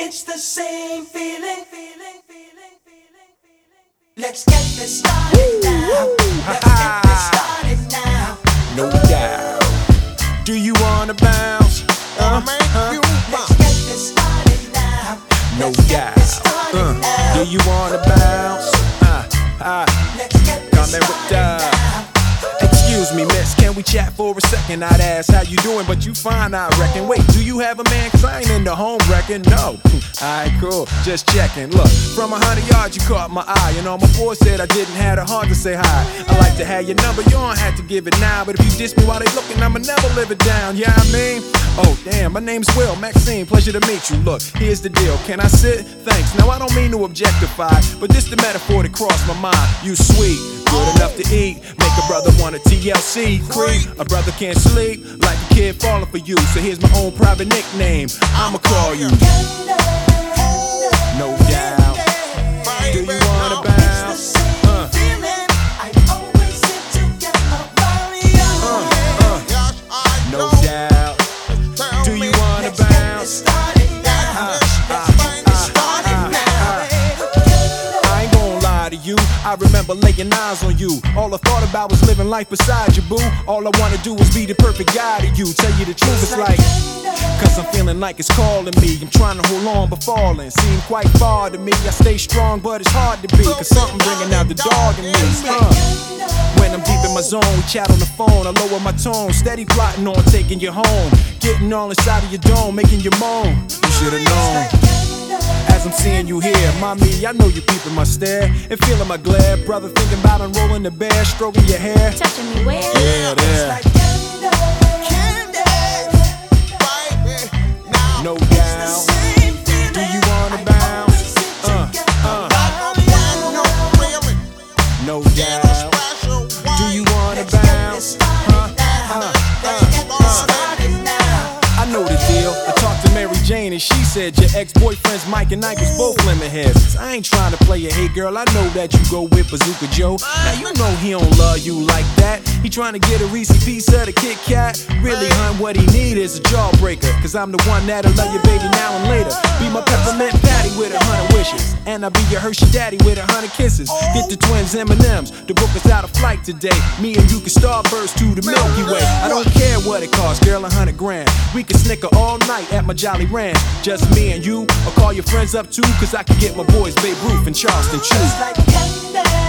It's the same feeling. Let's get this started now. Let's get this started now. No doubt. Do you wanna bounce? Let's get this started now. No Let's get doubt. this started now. Do you wanna bounce? Let's get this Coming with started now. Excuse me, miss, can we chat for a second? I'd ask how you doing, but you fine, I reckon. Wait, do you have a man? Cause I ain't into home wrecking. No. Alright, cool, just checking. Look, from 100 yards you caught my eye, and all my boys said I didn't have the heart to say hi. I like to have your number, you don't have to give it now, but if you diss me while they looking, I'ma never live it down. Yeah, I mean, oh damn, my name's Will Maxine, pleasure to meet you. Look, here's the deal, can I sit? Thanks. Now I don't mean to objectify, but this the metaphor that crossed my mind. You sweet, good enough to eat, make a brother want a TLC creep. A brother can't sleep like a kid falling for you, so here's my own private nickname. I'ma call you. No doubt. Do you wanna bounce? No doubt. Do you wanna bounce? I ain't gonna lie to you, I remember laying eyes on you. All I thought about was living life beside you, boo. All I wanna do is be the perfect guy to you. Tell you the truth, it's like, cause I'm feeling like it's calling me. I'm trying to hold on but falling, seem quite far to me. I stay strong but it's hard to be, cause something bringing out the dog in me. When I'm deep in my zone, we chat on the phone, I lower my tone, steady plotting on taking you home. Getting all inside of your dome, making you moan. You should've known. As I'm seeing you here, mommy, I know you peeping my stare and feeling my glare. Brother thinking about unrolling the bear, stroking your hair. Touching me where? Yeah, there. No doubt. Do you wanna bounce? No doubt. Do you wanna bounce? I know the deal. I talked to Mary Jane and she said your ex-boyfriends Mike and Ike was both lemon heads. I ain't trying to play a hey girl, I know that you go with Bazooka Joe. Now you know he don't love you like that. He trying to get a Reese piece of the Kit Kat. Really, hun, what he need is a jawbreaker. Cause I'm the one that'll love your baby now and later. Be my peppermint patty with 100 wishes. And I'll be your Hershey daddy with 100 kisses. Get the twins M&M's, the book is out of flight today. Me and you can starburst to the Milky Way. I don't care what it costs, girl, 100 grand. We can snicker all night at my Jolly Ranch. Just me and you, or call your friends up too, cause I can get my boys Babe Ruth and Charleston Chew.